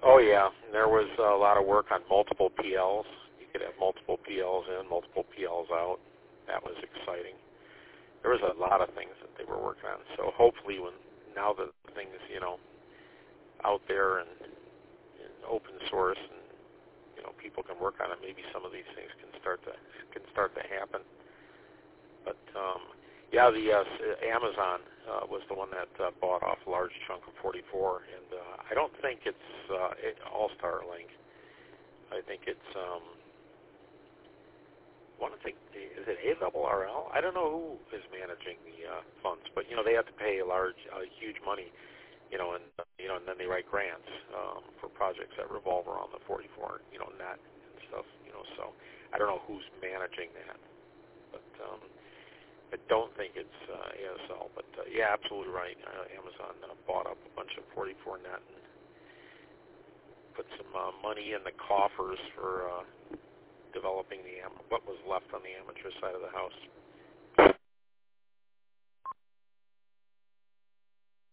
Oh yeah, there was a lot of work on multiple PLs. You could have multiple PLs in, multiple PLs out. That was exciting. There was a lot of things that they were working on. So hopefully, when now that the thing is out there and open source, and people can work on it, maybe some of these things can start to happen. But yeah, the Amazon was the one that bought off a large chunk of 44, and I don't think it's All-Star Link. I think it's is it ARRL? I don't know who is managing the funds, but they have to pay huge money, and then they write grants for projects that revolve around the 44, net and stuff, So I don't know who's managing that, but I don't think it's ASL. But yeah, absolutely right. Amazon bought up a bunch of 44 net and put some money in the coffers for developing what was left on the amateur side of the house.